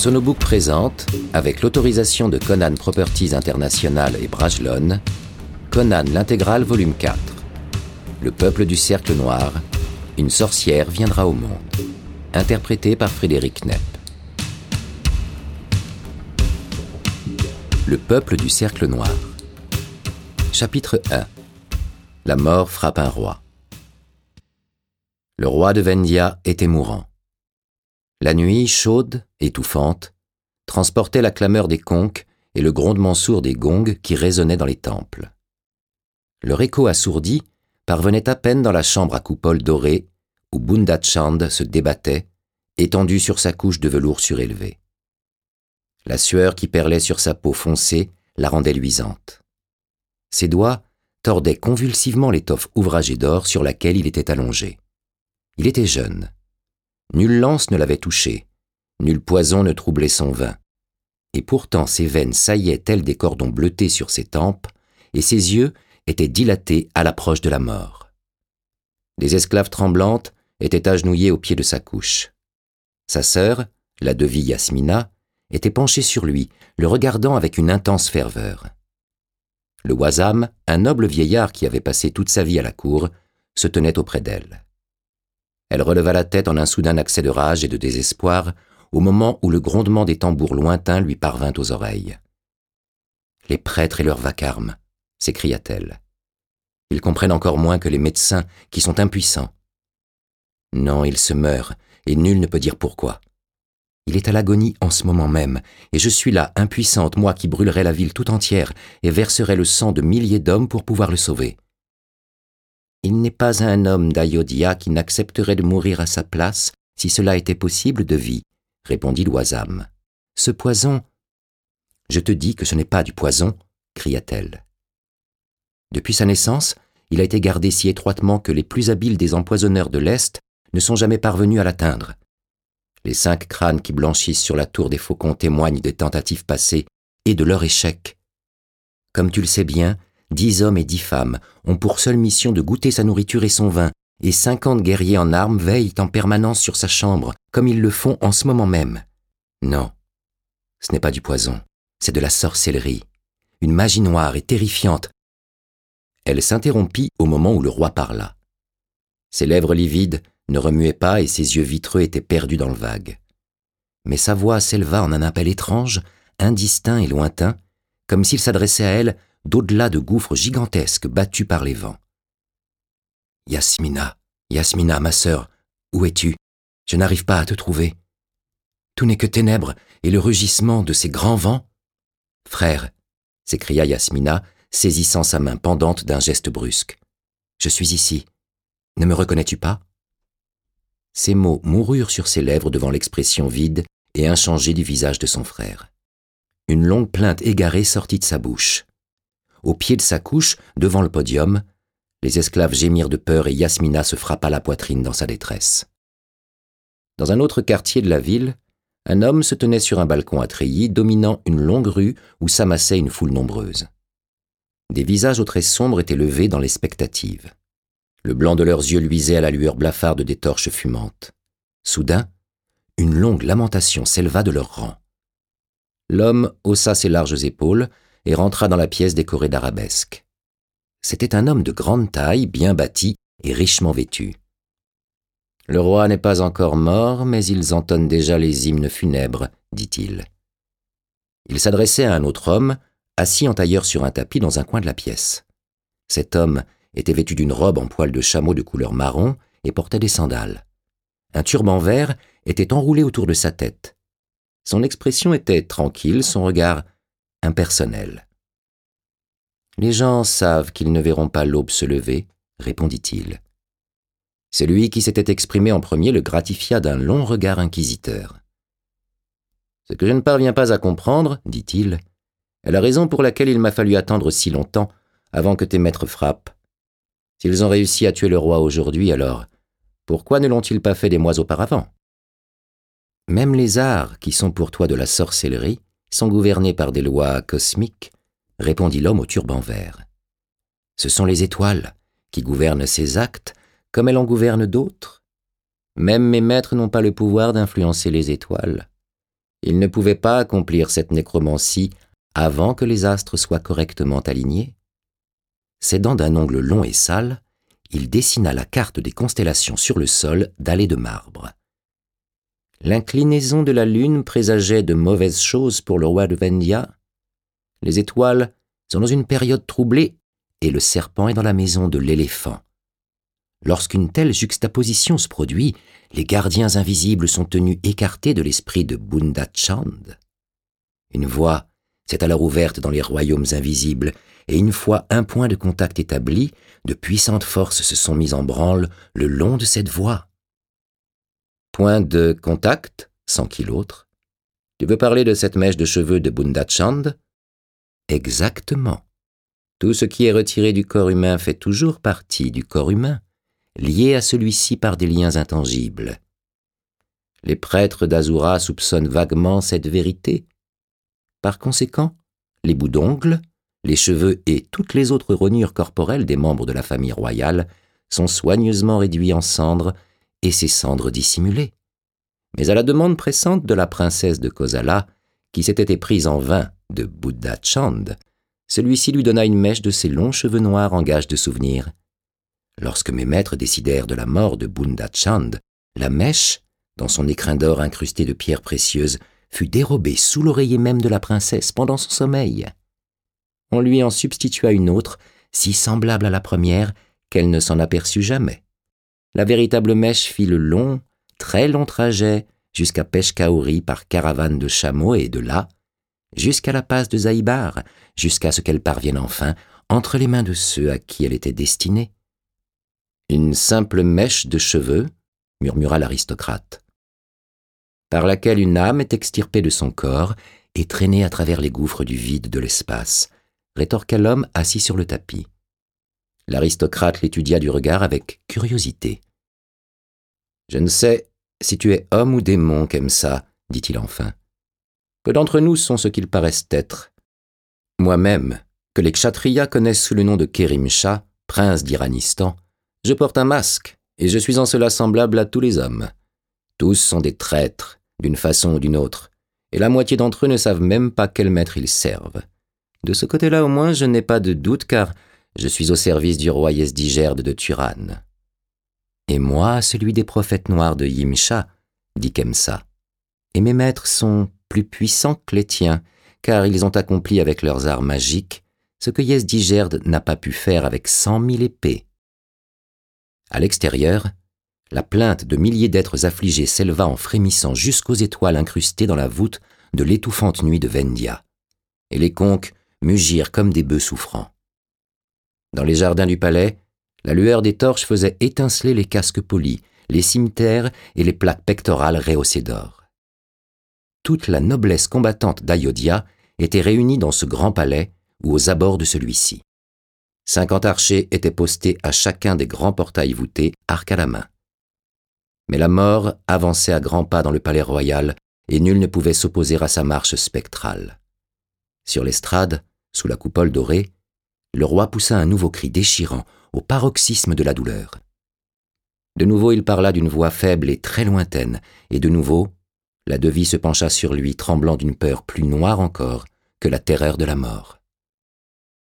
Sonobook présente, avec l'autorisation de Conan Properties International et Brajlon, Conan l'intégrale volume 4. Le peuple du cercle noir, une sorcière viendra au monde. Interprété par Frédéric Knepp. Le peuple du cercle noir. Chapitre 1. La mort frappe un roi. Le roi de Vendia était mourant. La nuit, chaude, étouffante, transportait la clameur des conques et le grondement sourd des gongs qui résonnaient dans les temples. Leur écho assourdi parvenait à peine dans la chambre à coupole dorée où Bunda Chand se débattait, étendu sur sa couche de velours surélevé. La sueur qui perlait sur sa peau foncée la rendait luisante. Ses doigts tordaient convulsivement l'étoffe ouvragée d'or sur laquelle il était allongé. Il était jeune. Nulle lance ne l'avait touché, nul poison ne troublait son vin. Et pourtant ses veines saillaient telles des cordons bleutés sur ses tempes, et ses yeux étaient dilatés à l'approche de la mort. Les esclaves tremblantes étaient agenouillées au pied de sa couche. Sa sœur, la Devi Yasmina, était penchée sur lui, le regardant avec une intense ferveur. Le Wazam, un noble vieillard qui avait passé toute sa vie à la cour, se tenait auprès d'elle. Elle releva la tête en un soudain accès de rage et de désespoir au moment où le grondement des tambours lointains lui parvint aux oreilles. « Les prêtres et leur vacarme !» s'écria-t-elle. « Ils comprennent encore moins que les médecins qui sont impuissants. Non, il se meurt, et nul ne peut dire pourquoi. Il est à l'agonie en ce moment même, et je suis là, impuissante, moi qui brûlerai la ville tout entière et verserai le sang de milliers d'hommes pour pouvoir le sauver. Il n'est pas un homme d'Ayodhya qui n'accepterait de mourir à sa place si cela était possible de vie, répondit l'Oisam. Ce poison... Je te dis que ce n'est pas du poison, cria-t-elle. Depuis sa naissance, il a été gardé si étroitement que les plus habiles des empoisonneurs de l'Est ne sont jamais parvenus à l'atteindre. Les 5 crânes qui blanchissent sur la tour des faucons témoignent des tentatives passées et de leur échec. Comme tu le sais bien, 10 hommes et 10 femmes ont pour seule mission de goûter sa nourriture et son vin, et 50 guerriers en armes veillent en permanence sur sa chambre, comme ils le font en ce moment même. Non, ce n'est pas du poison, c'est de la sorcellerie, une magie noire et terrifiante. Elle s'interrompit au moment où le roi parla. Ses lèvres livides ne remuaient pas et ses yeux vitreux étaient perdus dans le vague. Mais sa voix s'éleva en un appel étrange, indistinct et lointain, comme s'il s'adressait à elle d'au-delà de gouffres gigantesques battus par les vents. « Yasmina, Yasmina, ma sœur, où es-tu? Je n'arrive pas à te trouver. Tout n'est que ténèbres et le rugissement de ces grands vents. »« Frère, » s'écria Yasmina, saisissant sa main pendante d'un geste brusque. « Je suis ici. Ne me reconnais-tu pas ?» Ces mots moururent sur ses lèvres devant l'expression vide et inchangée du visage de son frère. Une longue plainte égarée sortit de sa bouche. Au pied de sa couche, devant le podium, les esclaves gémirent de peur et Yasmina se frappa la poitrine dans sa détresse. Dans un autre quartier de la ville, un homme se tenait sur un balcon à treillis dominant une longue rue où s'amassait une foule nombreuse. Des visages aux traits sombres étaient levés dans l'expectative. Le blanc de leurs yeux luisait à la lueur blafarde des torches fumantes. Soudain, une longue lamentation s'éleva de leurs rangs. L'homme haussa ses larges épaules et rentra dans la pièce décorée d'arabesques. C'était un homme de grande taille, bien bâti et richement vêtu. « Le roi n'est pas encore mort, mais ils entonnent déjà les hymnes funèbres, » dit-il. Il s'adressait à un autre homme, assis en tailleur sur un tapis dans un coin de la pièce. Cet homme était vêtu d'une robe en poil de chameau de couleur marron et portait des sandales. Un turban vert était enroulé autour de sa tête. Son expression était tranquille, son regard impersonnel. « Les gens savent qu'ils ne verront pas l'aube se lever, » répondit-il. Celui qui s'était exprimé en premier le gratifia d'un long regard inquisiteur. « Ce que je ne parviens pas à comprendre, dit-il, est la raison pour laquelle il m'a fallu attendre si longtemps avant que tes maîtres frappent. S'ils ont réussi à tuer le roi aujourd'hui, alors pourquoi ne l'ont-ils pas fait des mois auparavant ? Même les arts, qui sont pour toi de la sorcellerie, sont gouvernés par des lois cosmiques, répondit l'homme au turban vert. Ce sont les étoiles qui gouvernent ces actes comme elles en gouvernent d'autres. Même mes maîtres n'ont pas le pouvoir d'influencer les étoiles. Il ne pouvait pas accomplir cette nécromancie avant que les astres soient correctement alignés. S'aidant d'un ongle long et sale, il dessina la carte des constellations sur le sol dallé de marbre. L'inclinaison de la lune présageait de mauvaises choses pour le roi de Vendia. Les étoiles sont dans une période troublée et le serpent est dans la maison de l'éléphant. Lorsqu'une telle juxtaposition se produit, les gardiens invisibles sont tenus écartés de l'esprit de Bunda Chand. Une voie s'est alors ouverte dans les royaumes invisibles, et une fois un point de contact établi, de puissantes forces se sont mises en branle le long de cette voie. Point de contact, s'enquit l'autre. Tu veux parler de cette mèche de cheveux de Bunda Chand? Exactement. Tout ce qui est retiré du corps humain fait toujours partie du corps humain, lié à celui-ci par des liens intangibles. Les prêtres d'Azura soupçonnent vaguement cette vérité. Par conséquent, les bouts d'ongles, les cheveux et toutes les autres rognures corporelles des membres de la famille royale sont soigneusement réduits en cendres et ces cendres dissimulées. Mais à la demande pressante de la princesse de Kosala, qui s'était éprise en vain de Bunda Chand, celui-ci lui donna une mèche de ses longs cheveux noirs en gage de souvenir. Lorsque mes maîtres décidèrent de la mort de Bunda Chand, la mèche, dans son écrin d'or incrusté de pierres précieuses, fut dérobée sous l'oreiller même de la princesse pendant son sommeil. On lui en substitua une autre, si semblable à la première qu'elle ne s'en aperçut jamais. La véritable mèche fit le long, très long trajet jusqu'à Peshkauri par caravane de chameaux et de là, jusqu'à la passe de Zaïbar, jusqu'à ce qu'elle parvienne enfin entre les mains de ceux à qui elle était destinée. Une simple mèche de cheveux, murmura l'aristocrate, par laquelle une âme est extirpée de son corps et traînée à travers les gouffres du vide de l'espace, rétorqua l'homme assis sur le tapis. L'aristocrate l'étudia du regard avec curiosité. « Je ne sais si tu es homme ou démon, Kemsa, dit-il enfin. Peu d'entre nous sont ce qu'ils paraissent être. Moi-même, que les kshatriyas connaissent sous le nom de Kerimsha, prince d'Iranistan, je porte un masque, et je suis en cela semblable à tous les hommes. Tous sont des traîtres, d'une façon ou d'une autre, et la moitié d'entre eux ne savent même pas quel maître ils servent. De ce côté-là au moins, je n'ai pas de doute, car je suis au service du roi Yezdigerd de Turan. Et moi, celui des prophètes noirs de Yimsha, dit Kemsa. Et mes maîtres sont plus puissants que les tiens, car ils ont accompli avec leurs arts magiques ce que Yezdigerd n'a pas pu faire avec 100 000 épées. À l'extérieur, la plainte de milliers d'êtres affligés s'éleva en frémissant jusqu'aux étoiles incrustées dans la voûte de l'étouffante nuit de Vendia, et les conques mugirent comme des bœufs souffrants. Dans les jardins du palais, la lueur des torches faisait étinceler les casques polis, les cimetères et les plaques pectorales rehaussées d'or. Toute la noblesse combattante d'Ayodhya était réunie dans ce grand palais ou aux abords de celui-ci. 50 archers étaient postés à chacun des grands portails voûtés, arc à la main. Mais la mort avançait à grands pas dans le palais royal et nul ne pouvait s'opposer à sa marche spectrale. Sur l'estrade, sous la coupole dorée, le roi poussa un nouveau cri déchirant au paroxysme de la douleur. De nouveau il parla d'une voix faible et très lointaine, et de nouveau, la Devie se pencha sur lui, tremblant d'une peur plus noire encore que la terreur de la mort.